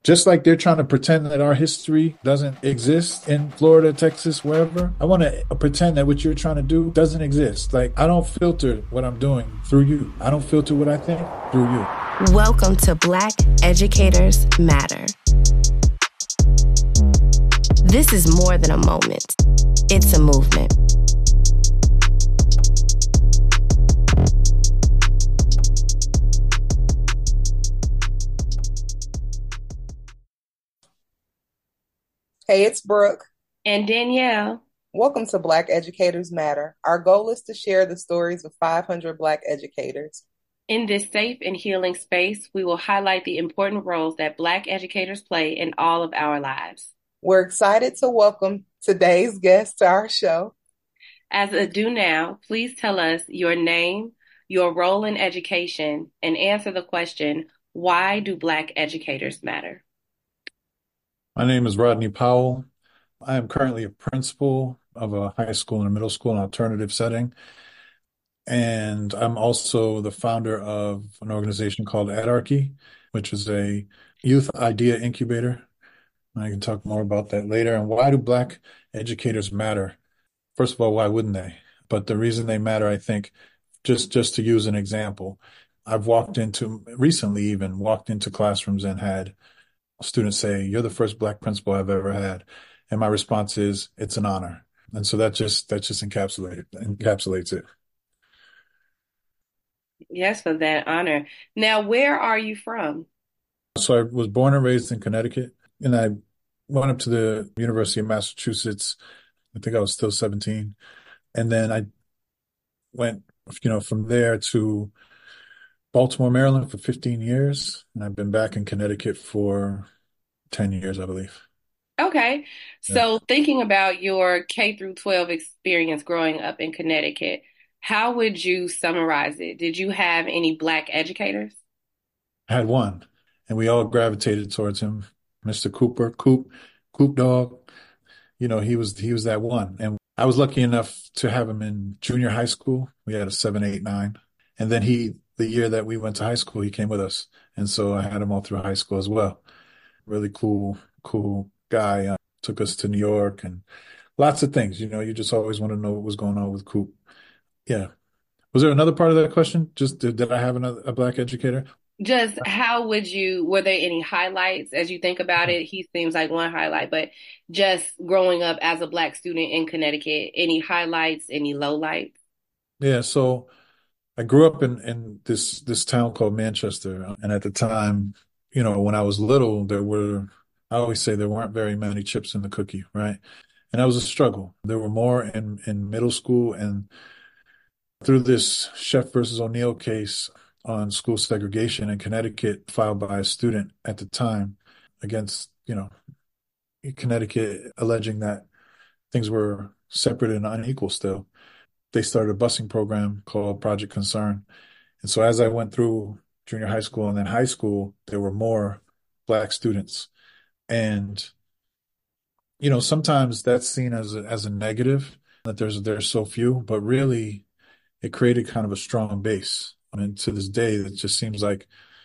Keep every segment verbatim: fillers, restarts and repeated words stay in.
Just like they're trying to pretend that our history doesn't exist in Florida, Texas, wherever, I want to pretend that what you're trying to do doesn't exist. Like, I don't filter what I'm doing through you. I don't filter what I think through you. Welcome to Black Educators Matter. This is more than a moment. It's a movement. Hey, it's Brooke. And Danielle. Welcome to Black Educators Matter. Our goal is to share the stories of five hundred Black educators. In this safe and healing space, we will highlight the important roles that Black educators play in all of our lives. We're excited to welcome today's guest to our show. As a do now, please tell us your name, your role in education, and answer the question, why do Black educators matter? My name is Rodney Powell. I am currently a principal of a high school and a middle school in an alternative setting. And I'm also the founder of an organization called Adarchy, which is a youth idea incubator. I can talk more about that later. And why do Black educators matter? First of all, why wouldn't they? But the reason they matter, I think, just, just to use an example, I've walked into, recently even walked into classrooms and had students say, "You're the first Black principal I've ever had." And my response is, "It's an honor." And so that just, that just encapsulated, encapsulates it. Yes, for that honor. Now, where are you from? So I was born and raised in Connecticut, and I went up to the University of Massachusetts. I think I was still seventeen. And then I went, you know, from there to Baltimore, Maryland for fifteen years. And I've been back in Connecticut for ten years, I believe. Okay. Yeah. So thinking about your K through twelve experience growing up in Connecticut, how would you summarize it? Did you have any Black educators? I had one, and we all gravitated towards him, Mister Cooper, Coop, Coop Dog. You know, he was he was that one. And I was lucky enough to have him in junior high school. We had a seven, eight, nine. And then he, the year that we went to high school, he came with us. And so I had him all through high school as well. Really cool, cool guy. Uh, took us to New York and lots of things. You know, you just always want to know what was going on with Coop. Yeah. Was there another part of that question? Just did, did I have another a Black educator? Just how would you, were there any highlights as you think about it? He seems like one highlight, but just growing up as a Black student in Connecticut, any highlights, any lowlights? Yeah, so I grew up in, in this this town called Manchester. And at the time, you know, when I was little, there were, I always say there weren't very many chips in the cookie, right? And that was a struggle. There were more in, in middle school, and through this Sheff versus O'Neill case on school segregation in Connecticut filed by a student at the time against, you know, Connecticut alleging that things were separate and unequal still, they started a busing program called Project Concern. And so as I went through junior high school and then high school, there were more Black students. And, you know, sometimes that's seen as a, as a negative, that there's there's so few, but really it created kind of a strong base. I mean, to this day, it just seems like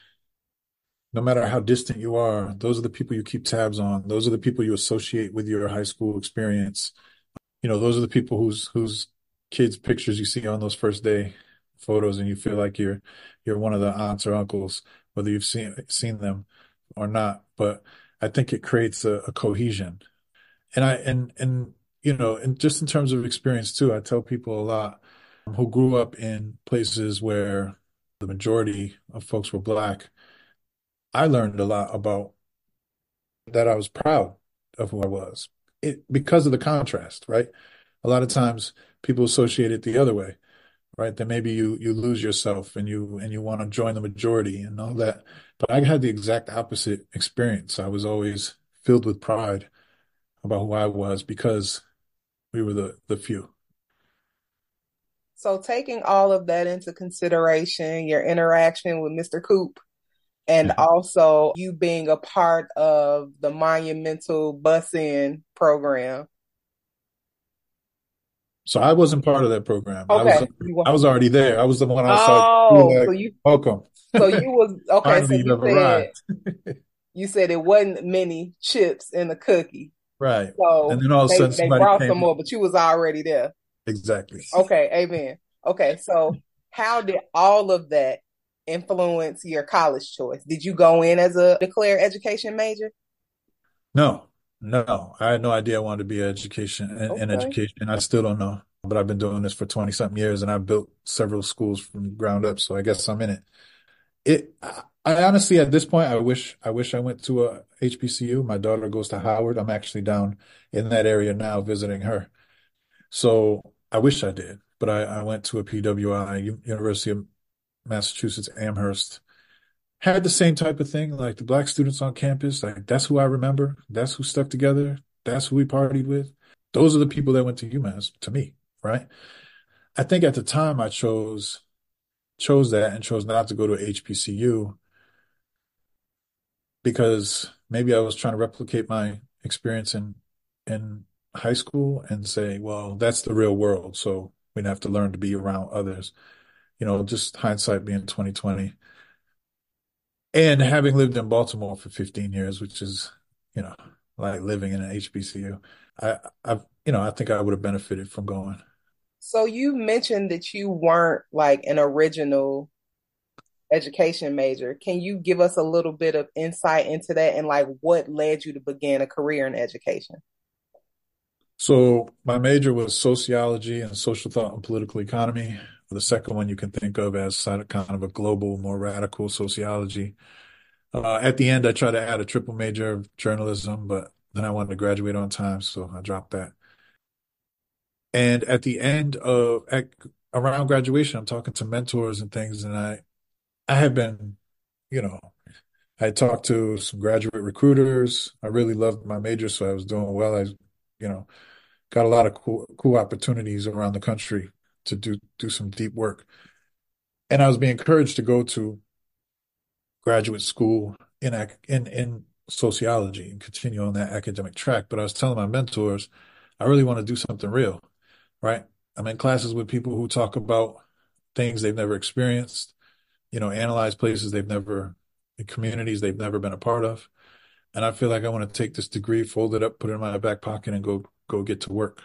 no matter how distant you are, those are the people you keep tabs on. Those are the people you associate with your high school experience. You know, those are the people whose whose kids' pictures you see on those first day photos, and you feel like you're you're one of the aunts or uncles, whether you've seen seen them or not. But I think it creates a, a cohesion. And I and and you know, and just in terms of experience too, I tell people a lot who grew up in places where the majority of folks were Black. I learned a lot about that. I was proud of who I was. It because of the contrast, right? A lot of times people associate it the other way, right? That maybe you you lose yourself and you and you want to join the majority and all that. But I had the exact opposite experience. I was always filled with pride about who I was because we were the the few. So taking all of that into consideration, your interaction with Mister Coop, and also you being a part of the monumental bus-in program. So I wasn't part of that program. Okay. I was I was already there. I was the one outside. Oh, like, so you welcome. So you was okay. Finally, So you you have said arrived. You said it wasn't many chips in the cookie. Right. And So then all of a they, sudden they somebody brought some came. more, but you was already there. Exactly. Okay, amen. Okay, so how did all of that influence your college choice? Did you go in as a declared education major? No, no. I had no idea I wanted to be education in, in Okay. education. I still don't know. But I've been doing this for twenty something years and I've built several schools from the ground up. So I guess I'm in it. It, I, I honestly, at this point, I wish, I wish I went to a H B C U. My daughter goes to Howard. I'm actually down in that area now visiting her. So I wish I did, but I, I went to a P W I, U- University of Massachusetts Amherst. Had the same type of thing, like the black students on campus. Like that's who I remember. That's who stuck together. That's who we partied with. Those are the people that went to UMass to me, right? I think at the time I chose chose that and chose not to go to H B C U because maybe I was trying to replicate my experience in in high school and say, well, that's the real world, so we'd have to learn to be around others. You know, just hindsight being twenty twenty. And having lived in Baltimore for fifteen years, which is, you know, like living in an H B C U, I, I've, you know, I think I would have benefited from going. So you mentioned that you weren't like an original education major. Can you give us a little bit of insight into that and like what led you to begin a career in education? So my major was sociology and social thought and political economy. The second one you can think of as kind of a global, more radical sociology. Uh, at the end, I tried to add a triple major of journalism, but then I wanted to graduate on time, so I dropped that. And at the end of at, around graduation, I'm talking to mentors and things, and I I have been, you know, I talked to some graduate recruiters. I really loved my major, so I was doing well. I, you know, got a lot of cool cool opportunities around the country to do do some deep work. And I was being encouraged to go to graduate school in in in sociology and continue on that academic track. But I was telling my mentors, I really want to do something real, right? I'm in classes with people who talk about things they've never experienced, you know, analyze places they've never, communities they've never been a part of. And I feel like I want to take this degree, fold it up, put it in my back pocket, and go go get to work.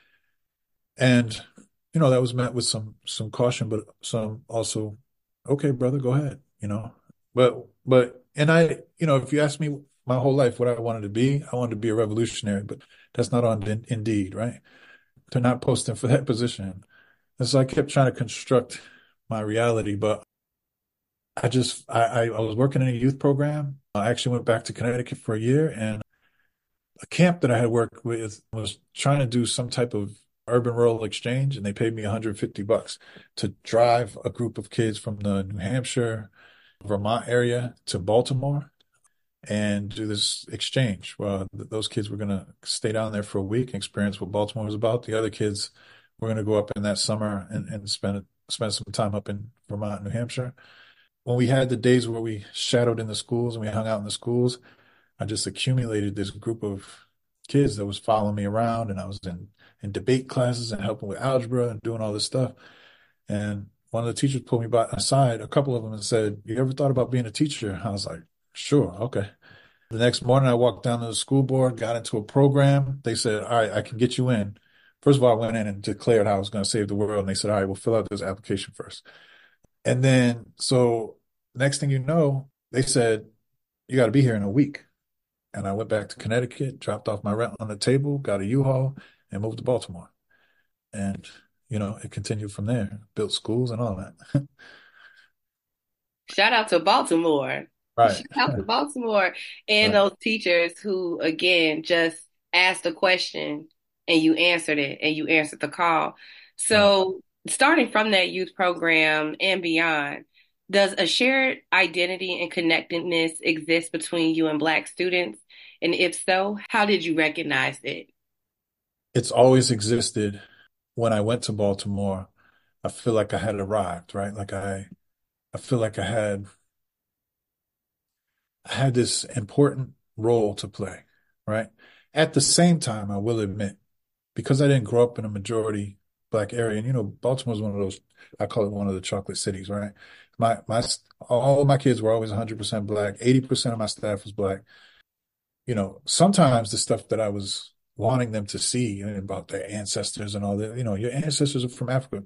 And you know, that was met with some some caution, but some also, okay, brother, go ahead, you know. But but and I, you know, if you ask me my whole life what I wanted to be, I wanted to be a revolutionary, but that's not on in, Indeed, right? They're not posting for that position. And so I kept trying to construct my reality, but I just I, I, I was working in a youth program. I actually went back to Connecticut for a year, and a camp that I had worked with was trying to do some type of urban rural exchange, and they paid me one hundred fifty bucks to drive a group of kids from the New Hampshire, Vermont area to Baltimore and do this exchange. Well, th- those kids were going to stay down there for a week and experience what Baltimore was about. The other kids were going to go up in that summer and, and spend spend some time up in Vermont, New Hampshire. When we had the days where we shadowed in the schools and we hung out in the schools, I just accumulated this group of kids that was following me around, and I was in, in debate classes and helping with algebra and doing all this stuff. And one of the teachers pulled me by aside, a couple of them, and said, "You ever thought about being a teacher?" I was like, "Sure, okay." The next morning, I walked down to the school board, got into a program. They said, "All right, I can get you in." First of all, I went in and declared how I was going to save the world. And they said, "All right, we'll fill out this application first." And then, so next thing you know, they said, "You got to be here in a week." And I went back to Connecticut, dropped off my rent on the table, got a U-Haul, and moved to Baltimore. And, you know, it continued from there, built schools and all that. Shout out to Baltimore. Right, Shout out to Baltimore and right. those teachers who, again, just asked a question and you answered it and you answered the call. Right. So, starting from that youth program and beyond, does a shared identity and connectedness exist between you and Black students? And if so, how did you recognize it? It's always existed. When I went to Baltimore, I feel like I had arrived, right? Like I, I feel like I had, I had this important role to play, right? At the same time, I will admit, because I didn't grow up in a majority Black area, and you know, Baltimore is one of those, I call it one of the chocolate cities, right? My my all of my kids were always one hundred percent black. eighty percent of my staff was black. You know, sometimes the stuff that I was wanting them to see about their ancestors and all that, you know, your ancestors are from Africa.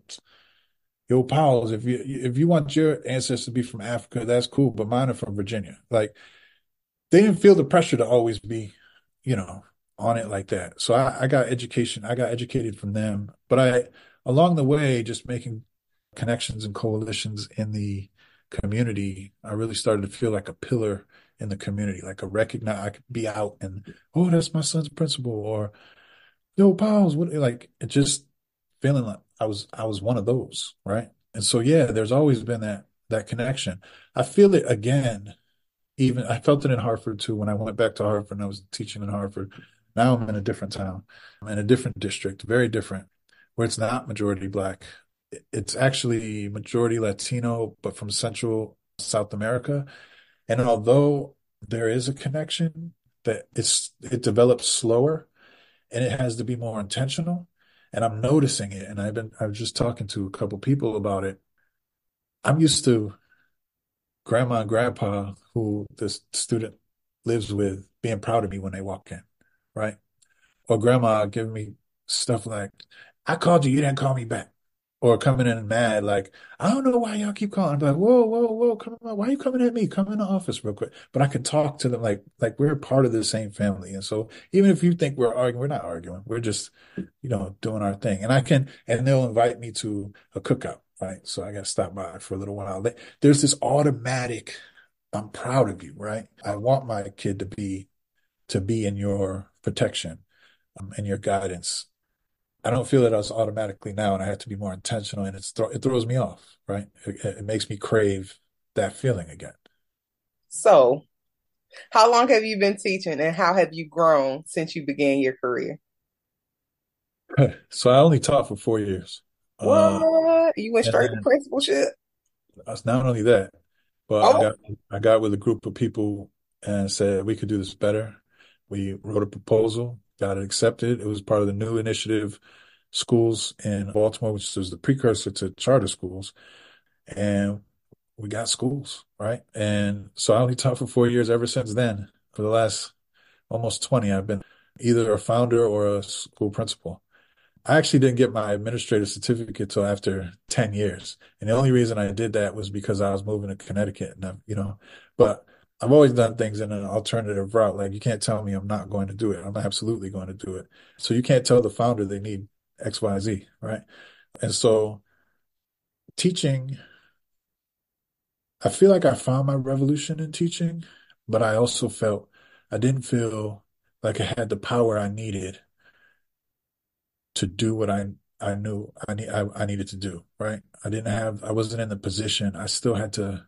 Yo, pals, if you if you want your ancestors to be from Africa, that's cool, but mine are from Virginia. Like they didn't feel the pressure to always be, you know, on it like that. So I, I got education, I got educated from them, but I along the way, just making connections and coalitions in the community, I really started to feel like a pillar in the community, like a recognize I could be out and oh, that's my son's principal, or yo, pals, what like it just feeling like I was I was one of those, right? And so yeah, there's always been that that connection. I feel it again, even I felt it in Hartford too when I went back to Hartford and I was teaching in Hartford. Now I'm in a different town. I'm in a different district, very different, where it's not majority black. It's actually majority Latino, but from Central South America. And although there is a connection, that it's it develops slower and it has to be more intentional. And I'm noticing it. And I've been I was just talking to a couple people about it. I'm used to grandma and grandpa who this student lives with being proud of me when they walk in, right? Or grandma giving me stuff like, I called you, you didn't call me back. Or coming in mad, like, I don't know why y'all keep calling. I'm like, whoa, whoa, whoa, come on, why are you coming at me? Come in the office real quick. But I can talk to them like like we're part of the same family. And so even if you think we're arguing, we're not arguing. We're just, you know, doing our thing. And I can, and they'll invite me to a cookout, right? So I got to stop by for a little while. There's this automatic, I'm proud of you, right? I want my kid to be to be in your protection, um, and your guidance. I don't feel it as automatically now, and I have to be more intentional, and it's th it throws me off, right? It, it makes me crave that feeling again. So, how long have you been teaching and how have you grown since you began your career? So I only taught for four years. Uh, What? You went and straight to then principalship? it's not only that, but I Oh, got I got with a group of people and said we could do this better. We wrote a proposal, got it accepted. It was part of the new initiative schools in Baltimore, which was the precursor to charter schools. And we got schools, right? And so I only taught for four years ever since then. For the last almost twenty, I've been either a founder or a school principal. I actually didn't get my administrative certificate till after ten years. And the only reason I did that was because I was moving to Connecticut and, I've, you know, but I've always done things in an alternative route. Like you can't tell me I'm not going to do it. I'm absolutely going to do it. So you can't tell the founder they need X, Y, Z, right? And so teaching, I feel like I found my revolution in teaching, but I also felt I didn't feel like I had the power I needed to do what I I knew I need I, I needed to do, right? I didn't have I wasn't in the position. I still had to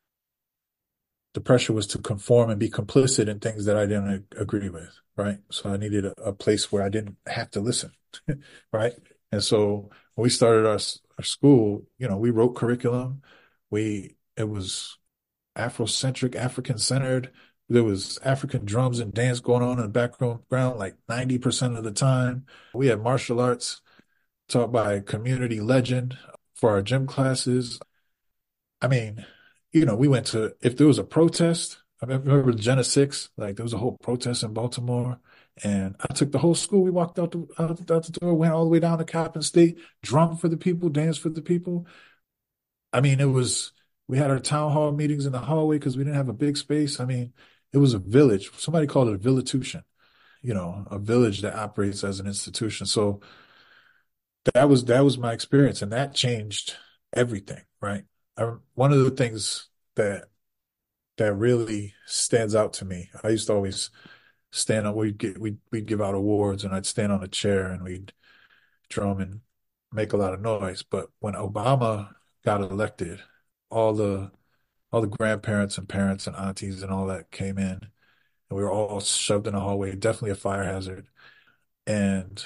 the pressure was to conform and be complicit in things that I didn't ag- agree with, right? So I needed a, a place where I didn't have to listen, right? And so when we started our s- our school, you know, we wrote curriculum. We it was Afrocentric, African centered. There was African drums and dance going on in the background like ninety percent of the time. We had martial arts taught by a community legend for our gym classes. I mean, you know, we went to, if there was a protest, I remember Jenna six, like there was a whole protest in Baltimore. And I took the whole school. We walked out the, out, out the door, went all the way down to Coppin State, drummed for the people, danced for the people. I mean, it was, we had our town hall meetings in the hallway because we didn't have a big space. I mean, it was a village. Somebody called it a villitution, you know, a village that operates as an institution. So that was that was my experience, and that changed everything, right? I, one of the things that that really stands out to me, I used to always stand on, we'd get, we'd, we'd give out awards, and I'd stand on a chair and we'd drum and make a lot of noise. But when Obama got elected, all the all the grandparents and parents and aunties and all that came in, and we were all shoved in a hallway, definitely a fire hazard. And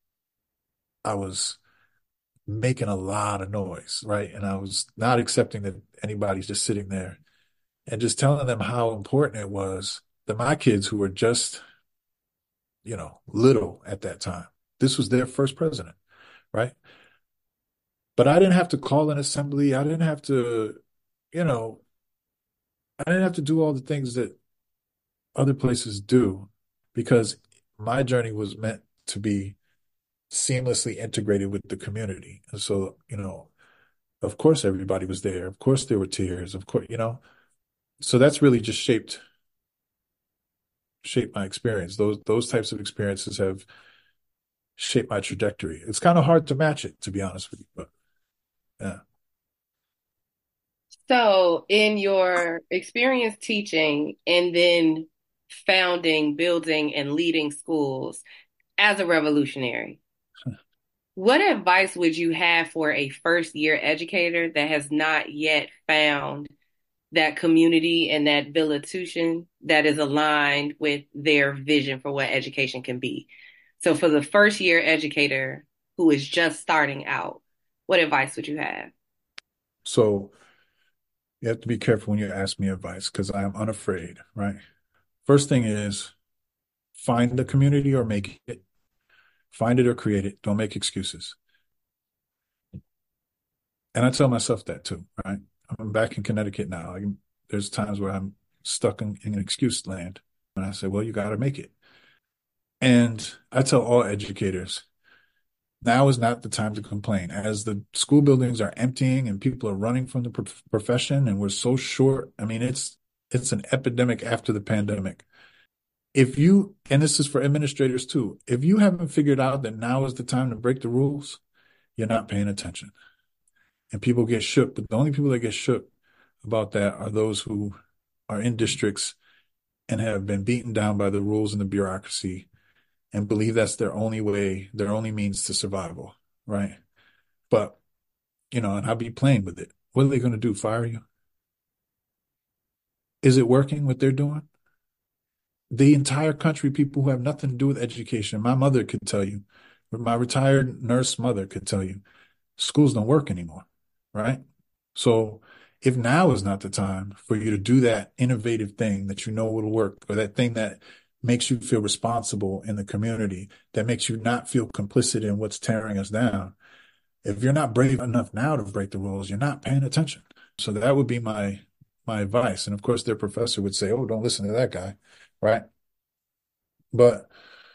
I was making a lot of noise, right? And I was not accepting that anybody's just sitting there and just telling them how important it was that my kids, who were just, you know, little at that time, this was their first president, right? But I didn't have to call an assembly. I didn't have to, you know, I didn't have to do all the things that other places do because my journey was meant to be seamlessly integrated with the community. And so, you know, of course everybody was there. Of course there were tears. Of course, you know. So that's really just shaped shaped my experience. Those those types of experiences have shaped my trajectory. It's kind of hard to match it, to be honest with you, but yeah. So, in your experience teaching and then founding, building, and leading schools as a revolutionary, what advice would you have for a first year educator that has not yet found that community and that village that is aligned with their vision for what education can be? So, for the first year educator who is just starting out, what advice would you have? So you have to be careful when you ask me advice because I am unafraid, right? First thing is find the community or make it. Find it or create it. Don't make excuses. And I tell myself that too, right? I'm back in Connecticut now. I, there's times where I'm stuck in, in excuse land. And I say, well, you got to make it. And I tell all educators, now is not the time to complain. As the school buildings are emptying and people are running from the pro profession and we're so short, I mean, it's it's an epidemic after the pandemic. If you, and this is for administrators too, if you haven't figured out that now is the time to break the rules, you're not paying attention. And people get shook, but the only people that get shook about that are those who are in districts and have been beaten down by the rules and the bureaucracy and believe that's their only way, their only means to survival, right? But, you know, and I'll be playing with it. What are they going to do? Fire you? Is it working what they're doing? The entire country, people who have nothing to do with education, my mother could tell you, my retired nurse mother could tell you, schools don't work anymore, right? So if now is not the time for you to do that innovative thing that you know will work, or that thing that makes you feel responsible in the community, that makes you not feel complicit in what's tearing us down, if you're not brave enough now to break the rules, you're not paying attention. So that would be my my advice. And of course, their professor would say, oh, don't listen to that guy, right? But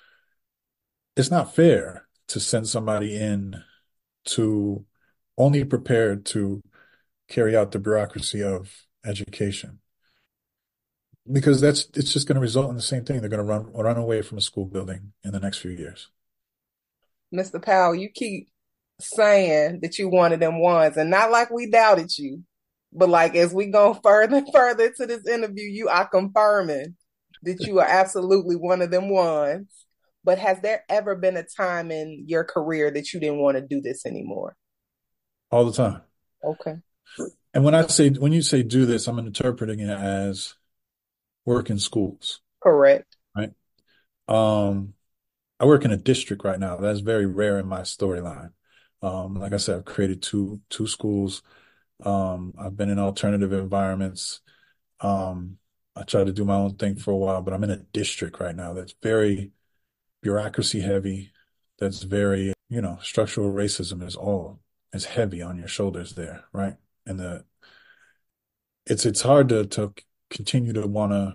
it's not fair to send somebody in to only prepared to carry out the bureaucracy of education, because that's it's just going to result in the same thing. They're going to run run away from a school building in the next few years. Mister Powell, you keep saying that you one of them ones, and not like we doubted you, but like as we go further and further into this interview, you are confirming that you are absolutely one of them ones. But has there ever been a time in your career that you didn't want to do this anymore? All the time. Okay. And when I say when you say do this, I'm interpreting it as work in schools. Correct. Right. Um, I work in a district right now. That's very rare in my storyline. Um, like I said, I've created two two schools. Um, I've been in alternative environments. Um, I tried to do my own thing for a while, but I'm in a district right now that's very bureaucracy heavy. That's very, you know, structural racism is all is heavy on your shoulders there, right? And the it's it's hard to to continue to wanna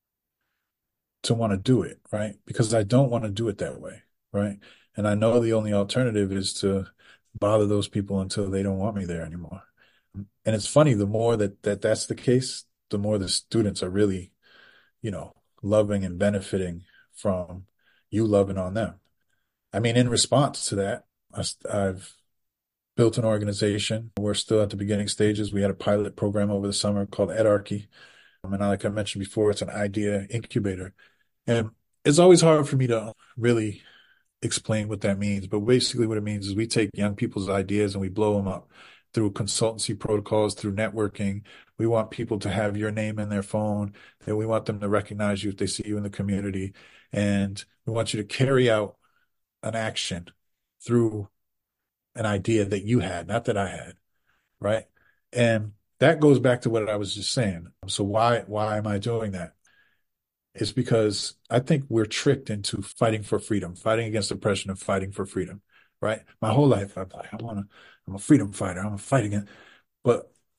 to want to do it, right? Because I don't want to do it that way, right? And I know the only alternative is to bother those people until they don't want me there anymore. And it's funny, the more that, that that's the case, the more the students are really, you know, loving and benefiting from you loving on them. I mean, in response to that, I, I've built an organization. We're still at the beginning stages. We had a pilot program over the summer called Edarchy. Um, and like I mentioned before, it's an idea incubator. And it's always hard for me to really explain what that means. But basically what it means is we take young people's ideas and we blow them up through consultancy protocols, through networking. We want people to have your name in their phone, and we want them to recognize you if they see you in the community. And we want you to carry out an action through an idea that you had, not that I had, right? And that goes back to what I was just saying. So why why am I doing that? It's because I think we're tricked into fighting for freedom, fighting against oppression and fighting for freedom, right? My whole life, I'm like, I want to, I'm a freedom fighter. I'm a fight against, but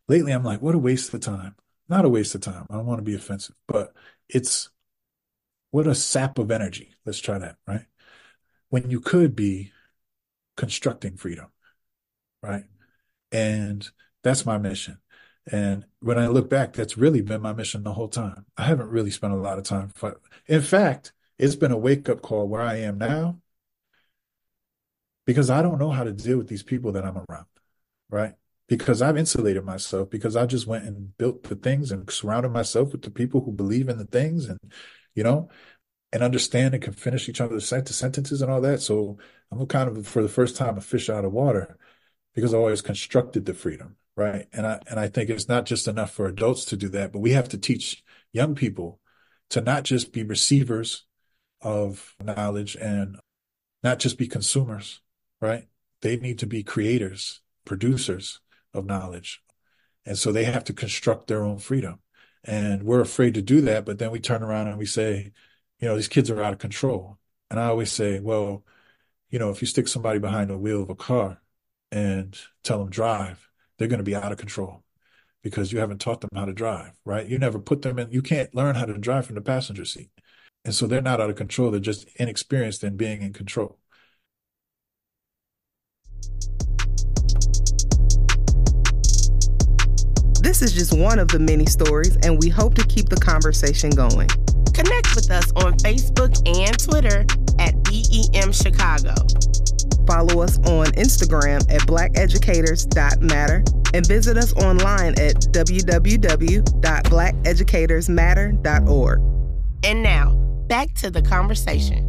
lately I'm like, what a waste of time. Not a waste of time. I don't want to be offensive, but it's what a sap of energy. Let's try that, right? When you could be constructing freedom, right? And that's my mission. And when I look back, that's really been my mission the whole time. I haven't really spent a lot of time. But in fact, it's been a wake up call where I am now because I don't know how to deal with these people that I'm around, right? Because I've insulated myself because I just went and built the things and surrounded myself with the people who believe in the things and, you know, and understand and can finish each other's sentences and all that. So I'm kind of, for the first time, a fish out of water because I always constructed the freedom, right? And I and I think it's not just enough for adults to do that, but we have to teach young people to not just be receivers of knowledge and not just be consumers, right? They need to be creators, producers of knowledge. And so they have to construct their own freedom. And we're afraid to do that, but then we turn around and we say, you know, these kids are out of control. And I always say, well, you know, if you stick somebody behind the wheel of a car and tell them drive, they're going to be out of control because you haven't taught them how to drive, right? You never put them in, you can't learn how to drive from the passenger seat. And so they're not out of control. They're just inexperienced in being in control. This is just one of the many stories, and we hope to keep the conversation going. Connect with us on Facebook and Twitter at B E M Chicago. Follow us on Instagram at black educators dot matter and visit us online at w w w dot black educators matter dot org. And now, back to the conversation.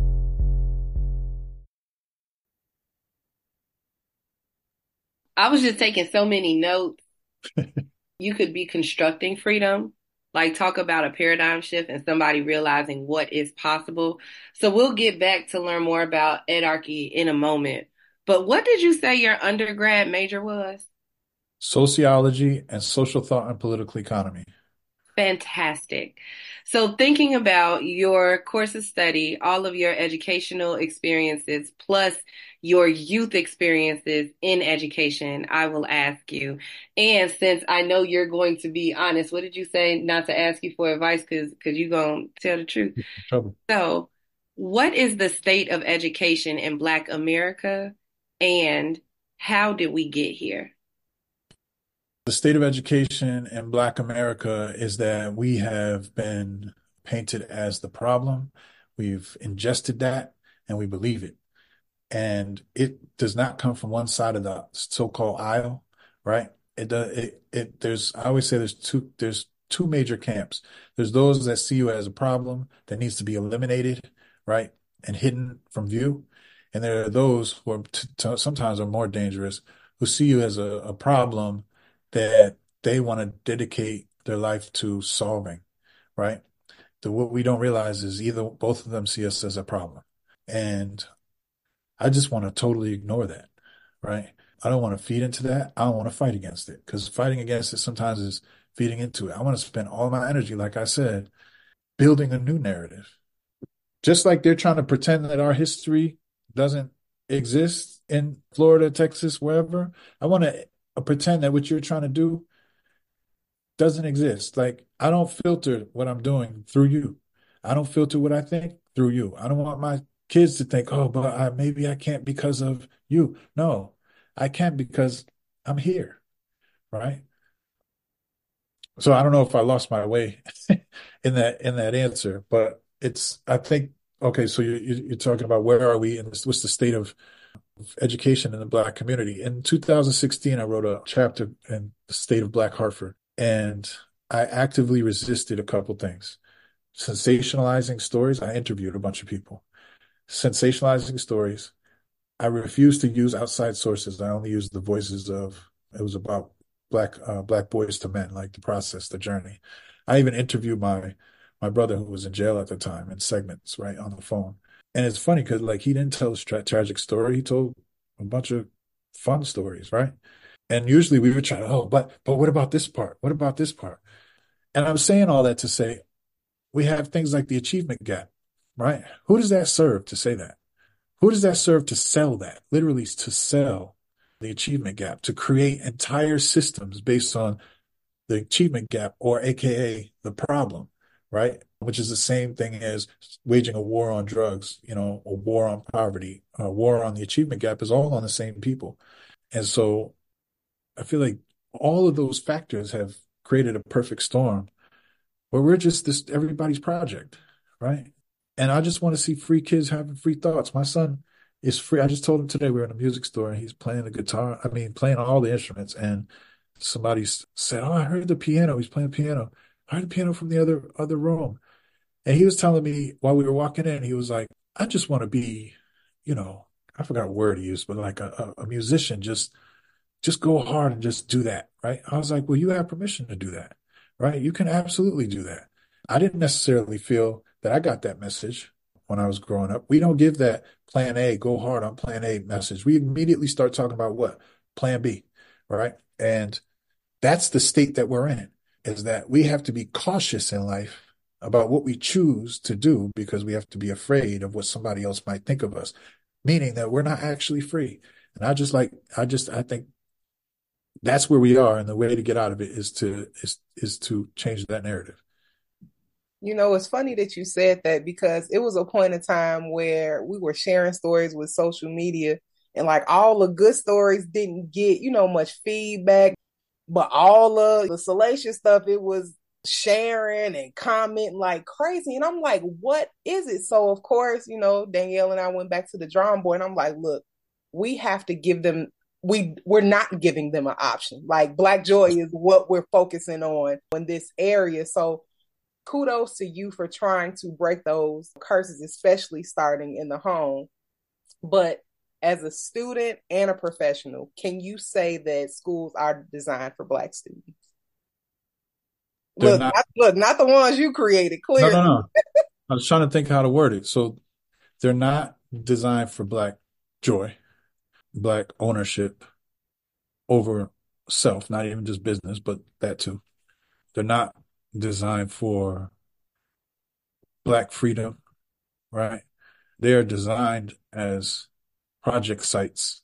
I was just taking so many notes. You could be constructing freedom, like talk about a paradigm shift and somebody realizing what is possible. So we'll get back to learn more about Edarche in a moment. But what did you say your undergrad major was? Sociology and social thought and political economy. Fantastic. So thinking about your course of study, all of your educational experiences, plus your youth experiences in education, I will ask you. And since I know you're going to be honest, what did you say? Not to ask you for advice because because you're going to tell the truth. Trouble. So what is the state of education in Black America and how did we get here? The state of education in Black America is that we have been painted as the problem. We've ingested that and we believe it. And it does not come from one side of the so-called aisle, right? It does. It, it there's I always say there's two there's two major camps. There's those that see you as a problem that needs to be eliminated, right, and hidden from view, and there are those who are t- t- sometimes are more dangerous, who see you as a, a problem that they want to dedicate their life to solving, right? The, what we don't realize is either both of them see us as a problem, and I just want to totally ignore that, right? I don't want to feed into that. I don't want to fight against it because fighting against it sometimes is feeding into it. I want to spend all my energy, like I said, building a new narrative. Just like they're trying to pretend that our history doesn't exist in Florida, Texas, wherever. I want to pretend that what you're trying to do doesn't exist. Like, I don't filter what I'm doing through you. I don't filter what I think through you. I don't want my kids to think, oh, but I, maybe I can't because of you. No, I can't because I'm here, right? So I don't know if I lost my way in that in that answer, but it's I think okay. So you, you're talking about where are we and what's the state of education in the Black community? In two thousand sixteen, I wrote a chapter in the state of Black Hartford, and I actively resisted a couple things. Sensationalizing stories. I interviewed a bunch of people. Sensationalizing stories. I refused to use outside sources. I only used the voices of, it was about black uh, black boys to men, like the process, the journey. I even interviewed my my brother who was in jail at the time in segments, right, on the phone. And it's funny because like he didn't tell a tra- tragic story. He told a bunch of fun stories, right? And usually we would try to, oh, but but what about this part? What about this part? And I'm saying all that to say we have things like the achievement gap, right? Who does that serve to say that? Who does that serve to sell that? Literally to sell the achievement gap, to create entire systems based on the achievement gap, or A K A the problem, right? Which is the same thing as waging a war on drugs, you know, a war on poverty, a war on the achievement gap is all on the same people. And so I feel like all of those factors have created a perfect storm where we're just this everybody's project, right? And I just want to see free kids having free thoughts. My son is free. I just told him today we were in a music store and he's playing the guitar. I mean, playing all the instruments. And somebody said, "Oh, I heard the piano. He's playing piano. I heard the piano from the other other room." And he was telling me while we were walking in, he was like, "I just want to be, you know, I forgot what word he used, but like a, a, a musician, just just go hard and just do that." Right. I was like, "Well, you have permission to do that, right? You can absolutely do that." I didn't necessarily feel that I got that message when I was growing up. We don't give that plan A, go hard on plan A message. We immediately start talking about what? Plan B, right? And that's the state that we're in, is that we have to be cautious in life about what we choose to do because we have to be afraid of what somebody else might think of us, meaning that we're not actually free. And I just like, I just, I think that's where we are. And the way to get out of it is to, is, is to change that narrative. You know, it's funny that you said that because it was a point in time where we were sharing stories with social media and like all the good stories didn't get, you know, much feedback, but all of the salacious stuff, it was sharing and commenting like crazy. And I'm like, what is it? So of course, you know, Danielle and I went back to the drawing board and I'm like, look, we have to give them, we, we're not giving them an option. Like Black Joy is what we're focusing on in this area. So kudos to you for trying to break those curses, especially starting in the home. But as a student and a professional, can you say that schools are designed for Black students? They're Look, not, not, look, not the ones you created, no, clearly. no, no. I was trying to think how to word it. So they're not designed for Black joy, Black ownership over self, not even just business, but that too. They're not designed for Black freedom, right? They are designed as project sites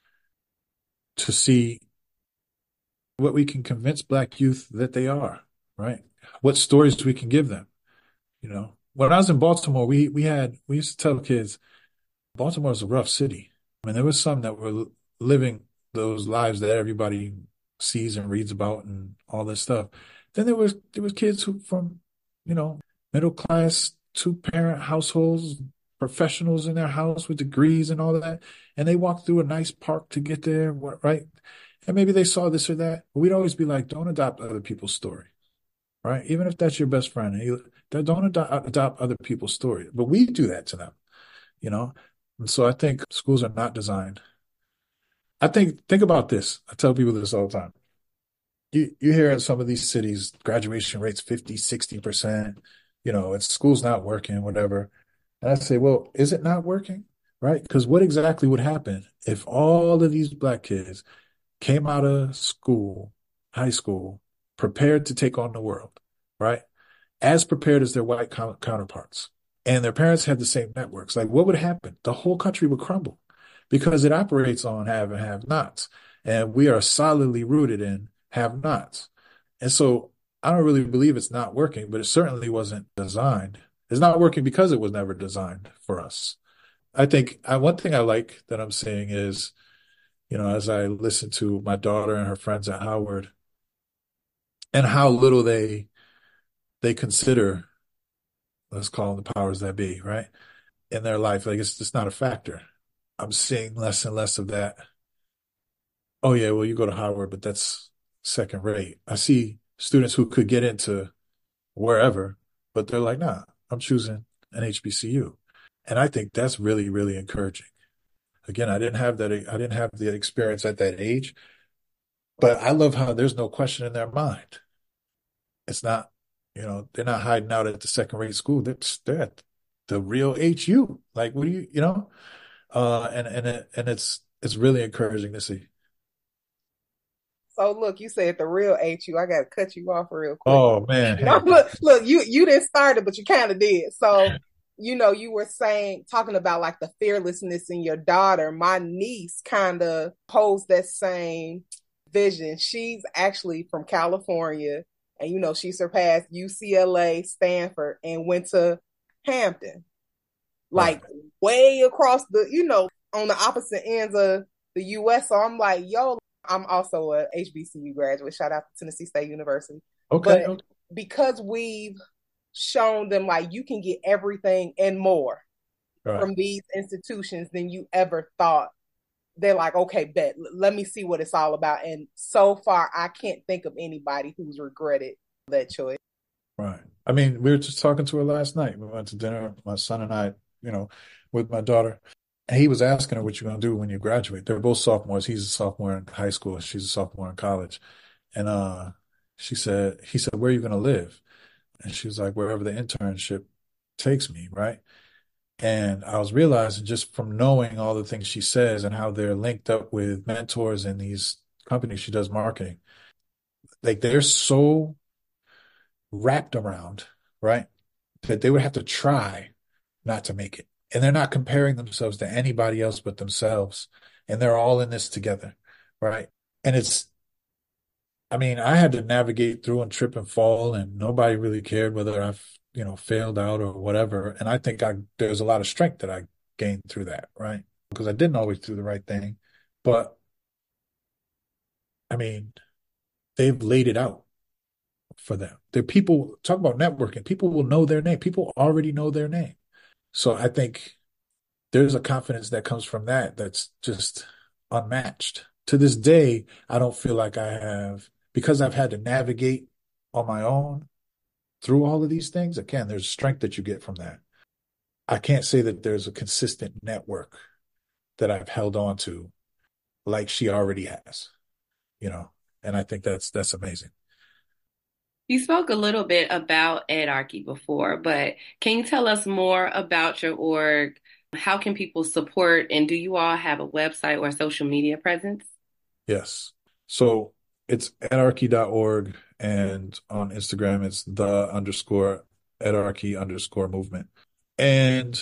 to see what we can convince Black youth that they are, right? What stories we can give them. You know, when I was in Baltimore, we we had we used to tell kids Baltimore is a rough city. I mean, there was some that were living those lives that everybody sees and reads about and all this stuff. Then there was there was kids who from, you know, middle class, two parent households, professionals in their house with degrees and all of that, and they walked through a nice park to get there, right? And maybe they saw this or that. But we'd always be like, don't adopt other people's story, right? Even if that's your best friend, you, don't adopt, adopt other people's story. But we do that to them, you know? And so I think schools are not designed. I think, think about this. I tell people this all the time. You, you hear in some of these cities, graduation rates fifty, sixty percent, you know, it's school's not working, whatever. And I say, well, is it not working? Right? Because what exactly would happen if all of these Black kids came out of school, high school, prepared to take on the world, right? As prepared as their white counterparts. And their parents had the same networks. Like, what would happen? The whole country would crumble because it operates on have and have nots. And we are solidly rooted in have nots. And so I don't really believe it's not working, but it certainly wasn't designed. It's not working because it was never designed for us. I think I, one thing I like that I'm saying is, you know, as I listen to my daughter and her friends at Howard and how little they they consider, let's call them the powers that be, right? In their life, like it's just not a factor. I'm seeing less and less of that. Oh yeah, well, you go to Howard, but that's second rate. I see students who could get into wherever, but they're like, nah, I'm choosing an H B C U. And I think that's really, really encouraging. Again, I didn't have that. I didn't have the experience at that age, but I love how there's no question in their mind. It's not, you know, they're not hiding out at the second rate school. They're, they're at the real H U. Like, what do you, you know, uh, and, and, it, and it's, it's really encouraging to see. So look, you said the real H U. I got to cut you off real quick. Oh man. No, look, look, you, you didn't start it, but you kind of did. So, you know, you were saying, talking about like the fearlessness in your daughter. My niece kind of posed that same vision. She's actually from California, and you know, she surpassed U C L A, Stanford, and went to Hampton, Right. like way across the, you know, on the opposite ends of the U S. So I'm like, yo, I'm also a H B C U graduate. Shout out to Tennessee State University. Okay. But Okay. because we've shown them like you can get everything and more Right. from these institutions than you ever thought, they're like, okay, bet, let me see what it's all about. And so far, I can't think of anybody who's regretted that choice. Right. I mean, we were just talking to her last night. We went to dinner, my son and I, you know, with my daughter. And he was asking her what you're going to do when you graduate. They're both sophomores. He's a sophomore in high school. She's a sophomore in college. And uh, she said, he said, where are you going to live? And she was like, wherever the internship takes me, right? And I was realizing just from knowing all the things she says and how they're linked up with mentors in these companies she does marketing, like they're so wrapped around, right? That they would have to try not to make it. And they're not comparing themselves to anybody else but themselves. And they're all in this together, right? And it's, I mean, I had to navigate through and trip and fall, and nobody really cared whether I've, you know, failed out or whatever. And I think I there's a lot of strength that I gained through that, right? Because I didn't always do the right thing. But I mean, they've laid it out for them. They're people talk about networking. People will know their name. People already know their name. So I think there's a confidence that comes from that that's just unmatched. To this day, I don't feel like I have, because I've had to navigate on my own through all of these things. Again, there's strength that you get from that. I can't say that there's a consistent network that I've held on to like she already has, you know, and I think that's that's amazing. You spoke a little bit about Edarchy before, but can you tell us more about your org? How can people support, and do you all have a website or a social media presence? Yes. So it's edarchy dot org, and on Instagram it's the underscore edarchy underscore movement. And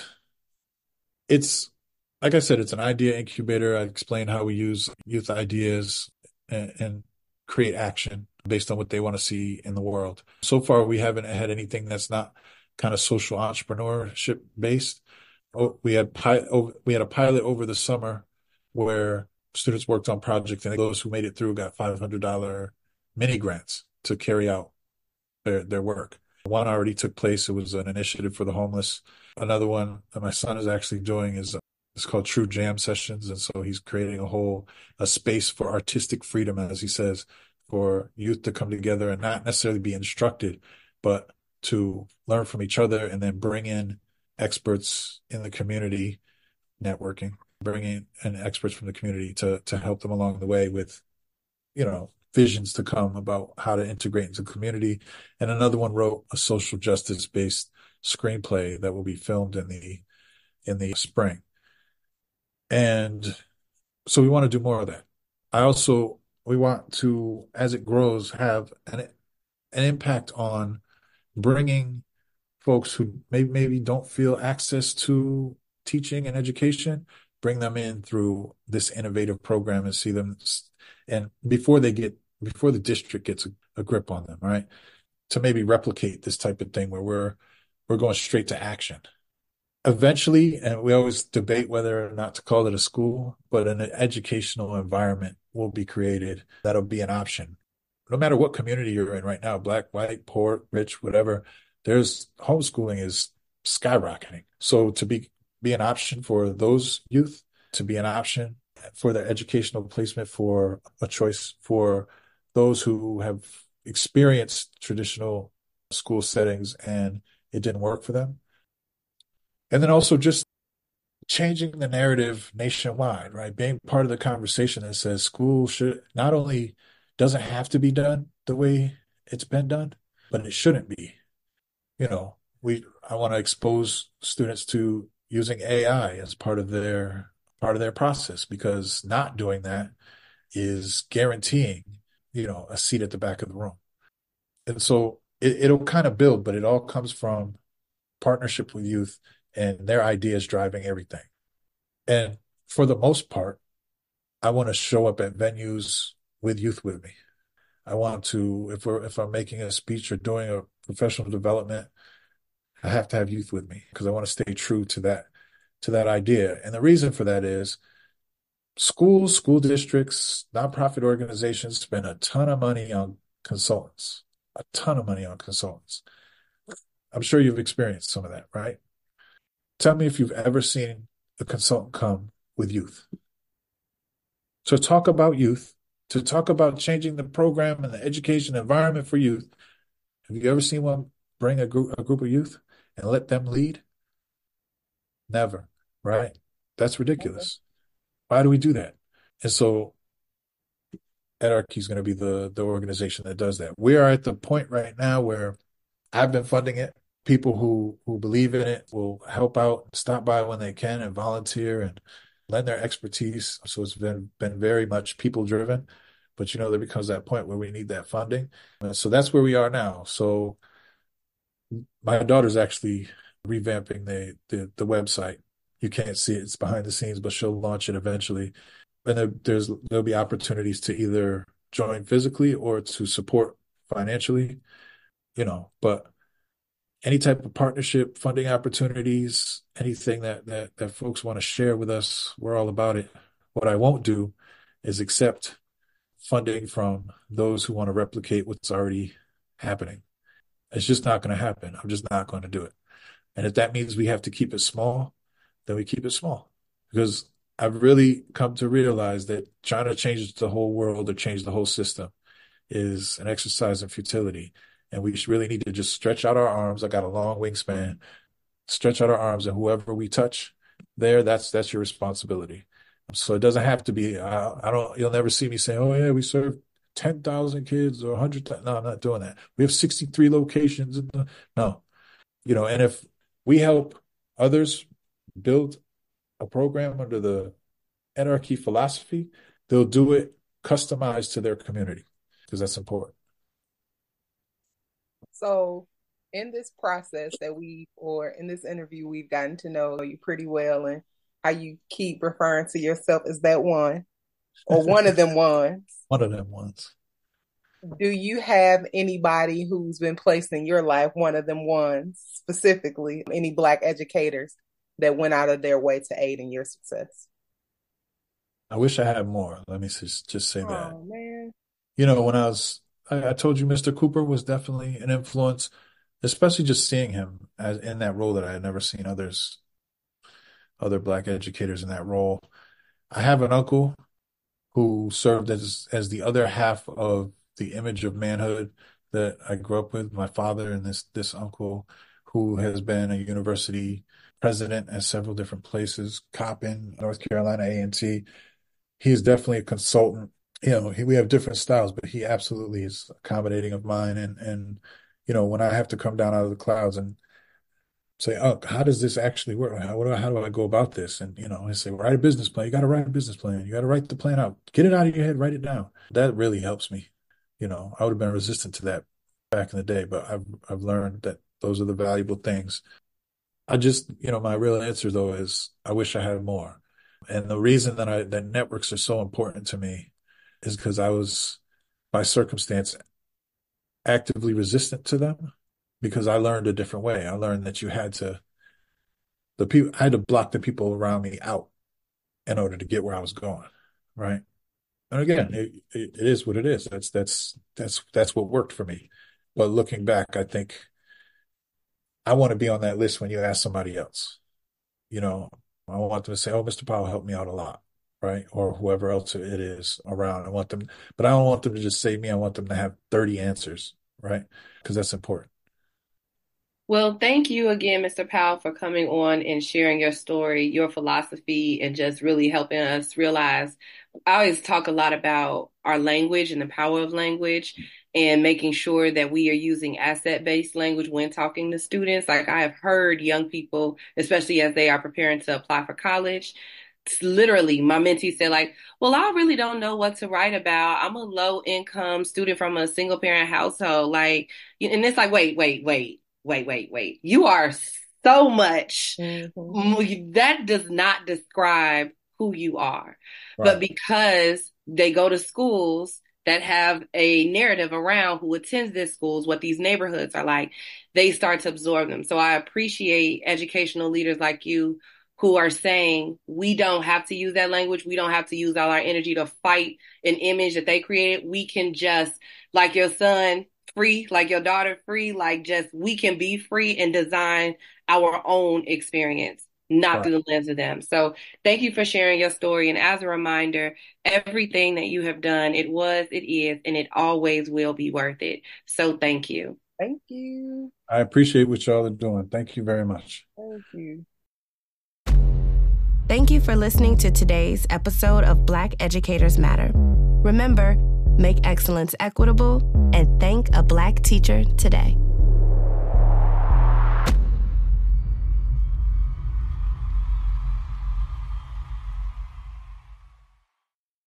it's, like I said, it's an idea incubator. I explain how we use youth ideas and, and create action based on what they want to see in the world. So far, we haven't had anything that's not kind of social entrepreneurship based. Oh, we had pi- oh, we had a pilot over the summer where students worked on projects, and those who made it through got five hundred dollars mini grants to carry out their their work. One already took place. It was an initiative for the homeless. Another one that my son is actually doing is it's called True Jam Sessions, and so he's creating a whole a space for artistic freedom, as he says, for youth to come together and not necessarily be instructed, but to learn from each other and then bring in experts in the community, networking, bringing in experts from the community to to help them along the way with, you know, visions to come about how to integrate into the community. And another one wrote a social justice based screenplay that will be filmed in the in the spring. And so we want to do more of that. I also we want to, as it grows, have an an impact on bringing folks who maybe maybe don't feel access to teaching and education, bring them in through this innovative program and see them, and before they get before the district gets a, a grip on them, right? To maybe replicate this type of thing where we're we're going straight to action. Eventually, and we always debate whether or not to call it a school, but an educational environment will be created that'll be an option. No matter what community you're in right now, black, white, poor, rich, whatever, there's homeschooling is skyrocketing. So to be be an option for those youth, to be an option for their educational placement, for a choice for those who have experienced traditional school settings and it didn't work for them. And then also just changing the narrative nationwide, right? Being part of the conversation that says school should not only doesn't have to be done the way it's been done, but it shouldn't be. You know, we I want to expose students to using A I as part of their part of their process, because not doing that is guaranteeing, you know, a seat at the back of the room. And so it, it'll kind of build, but it all comes from partnership with youth and their ideas driving everything. And for the most part, I want to show up at venues with youth with me. I want to, if we're, if I'm making a speech or doing a professional development, I have to have youth with me because I want to stay true to that, to that idea. And the reason for that is schools, school districts, nonprofit organizations spend a ton of money on consultants, a ton of money on consultants. I'm sure you've experienced some of that, right? Tell me if you've ever seen a consultant come with youth. So talk about youth, to talk about changing the program and the education environment for youth. Have you ever seen one bring a group, a group of youth and let them lead? Never, right? That's ridiculous. Why do we do that? And so Edarchy is going to be the, the organization that does that. We are at the point right now where I've been funding it. People who, who believe in it will help out, stop by when they can and volunteer and lend their expertise. So it's been, been very much people driven, but you know, there becomes that point where we need that funding. And so that's where we are now. So my daughter's actually revamping the, the, the website. You can't see it, it's behind the scenes, but she'll launch it eventually. And there, there's, there'll be opportunities to either join physically or to support financially, you know, but any type of partnership, funding opportunities, anything that, that, that folks want to share with us, we're all about it. What I won't do is accept funding from those who want to replicate what's already happening. It's just not going to happen. I'm just not going to do it. And if that means we have to keep it small, then we keep it small. Because I've really come to realize that trying to change the whole world or change the whole system is an exercise in futility. And we really need to just stretch out our arms. I got a long wingspan. Stretch out our arms, and whoever we touch there, that's that's your responsibility. So it doesn't have to be. I, I don't. You'll never see me saying, "Oh yeah, we serve ten thousand kids or one hundred." No, I'm not doing that. We have sixty-three locations. In the, no, you know. And if we help others build a program under the Edarchy philosophy, they'll do it customized to their community because that's important. So in this process that we, or in this interview, we've gotten to know you pretty well, and how you keep referring to yourself as that one, or one of them ones. One of them ones. Do you have anybody who's been placed in your life, one of them ones specifically, any Black educators that went out of their way to aid in your success? I wish I had more. Let me just, just say oh, that. Man. You know, when I was, I, I told you Mister Cooper was definitely an influence, especially just seeing him as in that role that I had never seen others, other Black educators in that role. I have an uncle who served as as the other half of the image of manhood that I grew up with. My father and this this uncle, who has been a university president at several different places, Coppin, North Carolina A and T. He is definitely a consultant. You know, he, we have different styles, but he absolutely is accommodating of mine. And and you know, when I have to come down out of the clouds and say, "Oh, how does this actually work? How, what do I, how do I go about this?" And, you know, I say, write a business plan. You got to write a business plan. You got to write the plan out. Get it out of your head, write it down. That really helps me. You know, I would have been resistant to that back in the day, but I've, I've learned that those are the valuable things. I just, you know, my real answer though is I wish I had more. And the reason that I, that networks are so important to me is because I was, by circumstance, actively resistant to them. Because I learned a different way. I learned that you had to, the people, I had to block the people around me out in order to get where I was going, right? And again, it, it, it is what it is. That's that's that's that's what worked for me. But looking back, I think I want to be on that list when you ask somebody else. You know, I want them to say, "Oh, Mister Powell helped me out a lot," right? Or whoever else it is around. I want them, but I don't want them to just say me. I want them to have thirty answers, right? Because that's important. Well, thank you again, Mister Powell, for coming on and sharing your story, your philosophy, and just really helping us realize. I always talk a lot about our language and the power of language and making sure that we are using asset-based language when talking to students. Like I have heard young people, especially as they are preparing to apply for college, literally my mentee said like, well, I really don't know what to write about. I'm a low income student from a single parent household. Like, and it's like, wait, wait, wait. Wait, wait, wait. You are so much. Mm-hmm. That does not describe who you are. Right. But because they go to schools that have a narrative around who attends these schools, what these neighborhoods are like, they start to absorb them. So I appreciate educational leaders like you who are saying we don't have to use that language. We don't have to use all our energy to fight an image that they created. We can just, like your son, free, like your daughter, free, like just we can be free and design our own experience, not Right. through the lens of them. So thank you for sharing your story. And as a reminder, everything that you have done, it was, it is, and it always will be worth it. So thank you. Thank you. I appreciate what y'all are doing. Thank you very much. Thank you. Thank you for listening to today's episode of Black Educators Matter. Remember, make excellence equitable and thank a Black teacher today.